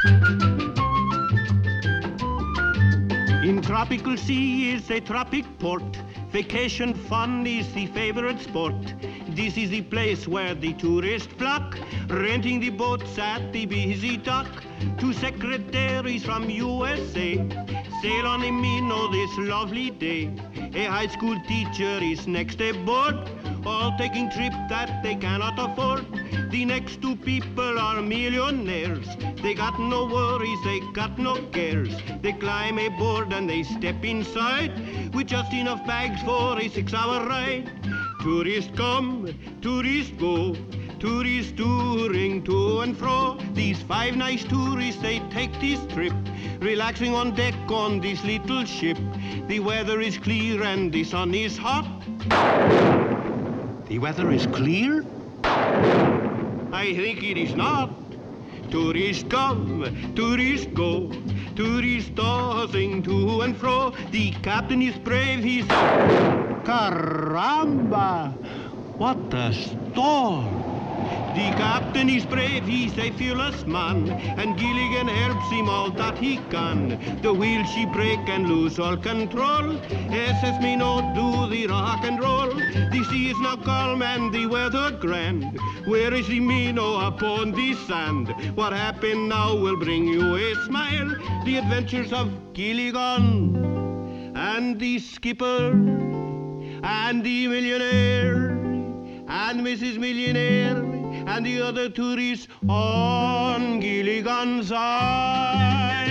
In tropical sea is a tropic port. Vacation fun is the favorite sport. This is the place where the tourists flock, renting the boats at the busy dock. Two secretaries from USA sail on the Minnow this lovely day. A high school teacher is next aboard, all taking trip that they cannot afford. The next two people are millionaires. They got no worries, they got no cares. They climb aboard and they step inside with just enough bags for a 6-hour ride. Tourists come, tourists go, tourists touring to and fro. These 5 nice tourists, they take this trip, relaxing on deck on this little ship. The weather is clear and the sun is hot. The weather is clear? I think it is not. Tourists come, tourists go, tourists tossing to and fro. The captain is brave, he's Caramba! What a storm! The captain is brave, he's a fearless man, and Gilligan helps him all that he can. The wheel she break and lose all control. SS Minnow do the rock and roll. The sea is now calm and the weather grand. Where is the Minnow upon the sand? What happened now will bring you a smile. The adventures of Gilligan and the skipper and the millionaire and Mrs. Millionaire and the other tourists on Gilligan's Island.